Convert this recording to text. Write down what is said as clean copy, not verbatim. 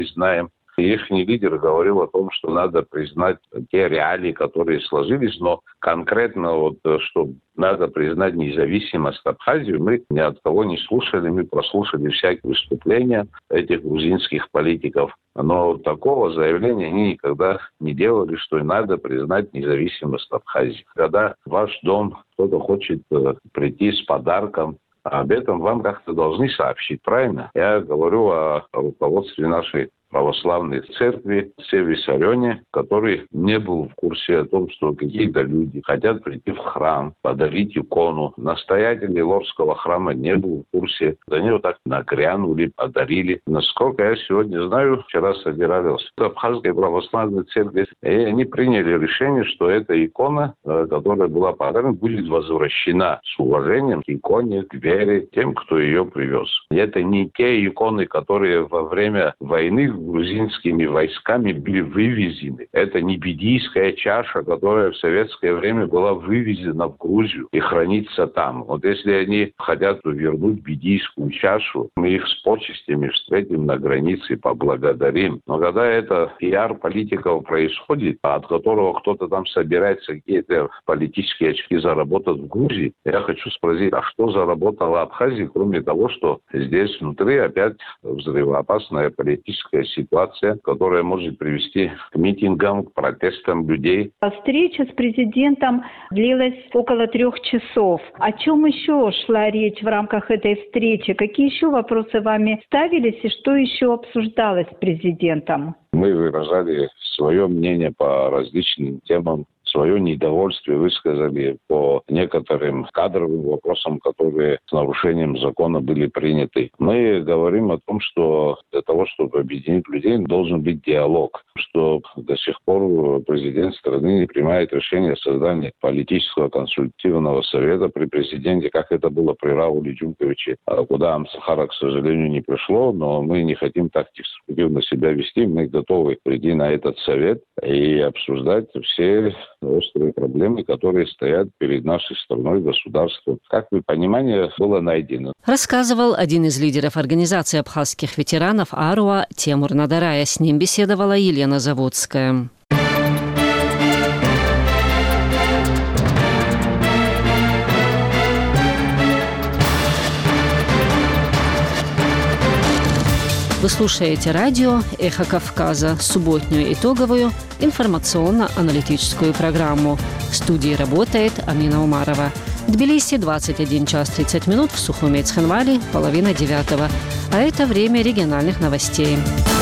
знаем. Их лидер говорил о том, что надо признать те реалии, которые сложились, но конкретно что надо признать независимость Абхазии, мы ни от кого не слушали, мы прослушали всякие выступления этих грузинских политиков, но такого заявления они никогда не делали, что надо признать независимость Абхазии. Когда в ваш дом кто-то хочет прийти с подарком, об этом вам как-то должны сообщить, правильно? Я говорю о руководстве нашей православной церкви в Севе-Сарене, который не был в курсе о том, что какие-то люди хотят прийти в храм, подарить икону. Настоятель Лорского храма не был в курсе. За него так нагрянули, подарили. Насколько я сегодня знаю, вчера собирались в Абхазской православной церкви, и они приняли решение, что эта икона, которая была подарена, будет возвращена с уважением к иконе, к вере, тем, кто ее привез. И это не те иконы, которые во время войны грузинскими войсками были вывезены. Это не буддийская чаша, которая в советское время была вывезена в Грузию и хранится там. Вот если они хотят вернуть буддийскую чашу, мы их с почестями встретим на границе и поблагодарим. Но когда это пиар политиков происходит, от которого кто-то там собирается какие-то политические очки заработать в Грузии, я хочу спросить, а что заработала Абхазия, кроме того, что здесь внутри опять взрывоопасная политическая ситуация, которая может привести к митингам, к протестам людей. Встреча с президентом длилась около 3 часов. О чем еще шла речь в рамках этой встречи? Какие еще вопросы вами ставились и что еще обсуждалось с президентом? Мы выражали свое мнение по различным темам, свое недовольствие высказали по некоторым кадровым вопросам, которые с нарушением закона были приняты. Мы говорим о том, что для того, чтобы объединить людей, должен быть диалог, что до сих пор президент страны не принимает решение о создании политического консультативного совета при президенте, как это было при Рауле Джунковиче, куда Амсахара, к сожалению, не пришло, но мы не хотим так деструктивно себя вести, мы готовы прийти на этот совет и обсуждать все острые проблемы, которые стоят перед нашей страной, государством. Как вы понимаете, было найдено. Рассказывал один из лидеров организации абхазских ветеранов АРУА Темур Надарая. С ним беседовала Елена Заводская. Вы слушаете радио «Эхо Кавказа», субботнюю итоговую информационно-аналитическую программу. В студии работает Амина Умарова. В Тбилиси 21 час 30 минут, в Сухуме и Цхинвале 8:30. А это время региональных новостей.